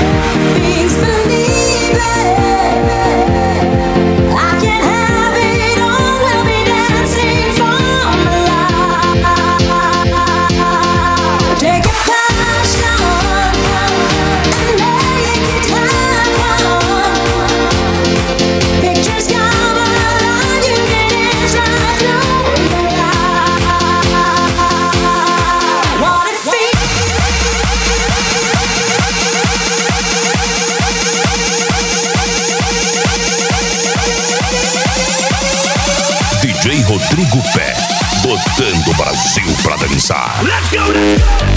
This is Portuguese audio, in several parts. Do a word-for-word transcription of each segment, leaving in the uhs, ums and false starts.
D J Rodrigo Pé, botando o Brasil pra dançar. Let's go, let's go!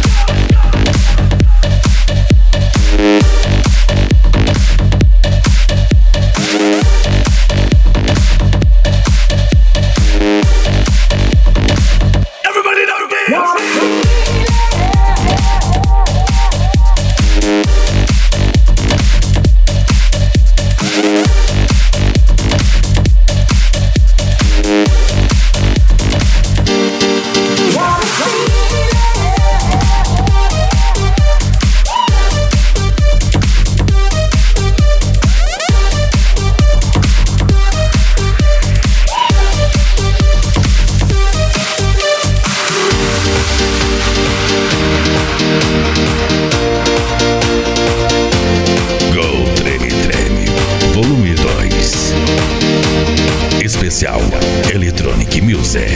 Especial Electronic Music.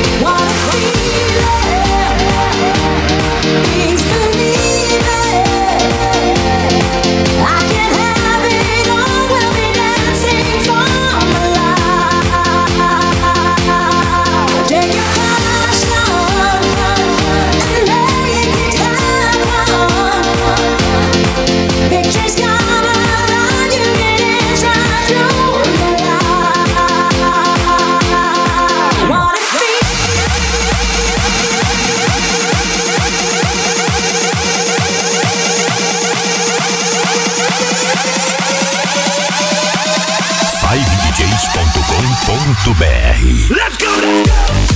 five d js ponto com ponto b r. Let's go, let's go!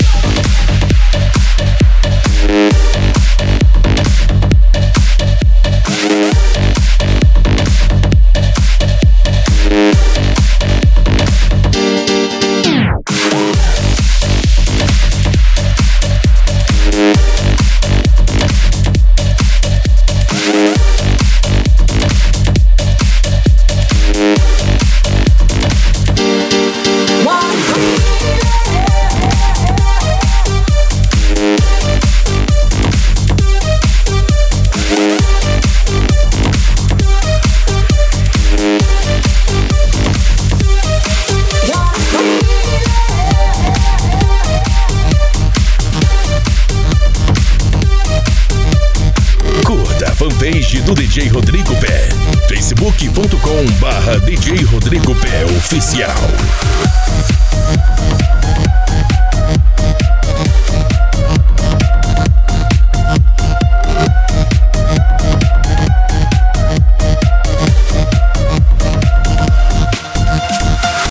Fanpage do D J Rodrigo Pé, facebook ponto com barra D J Rodrigo Pé Oficial.